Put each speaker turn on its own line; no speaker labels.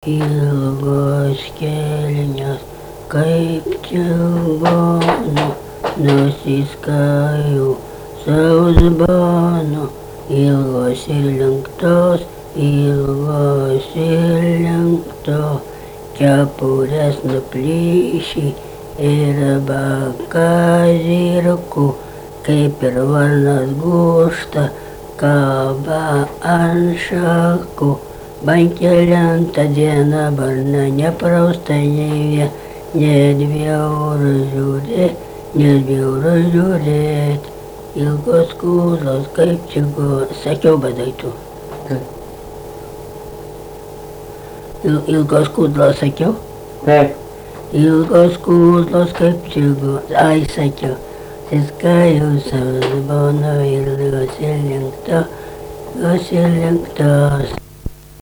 ilgos kelnes, kaip čigonų, nusiskaju sausbonu, ilgos ir lenktos, ilgos ir lenktos, kepurės nuplyšį ir bakazirku, kaip ir varnas gūžta, kaba ant šakų. Bankelintą dieną barna neprausta net bjauru žiūrėt, ilgos kūdros kaip čigonų, sakiau badaitų. Ilgos kūdros sakiau?
Taip.
Ilgos kūdros kaip čigonų, ai sakiau. Siskaju sausbonu, ilgos ir lenktos.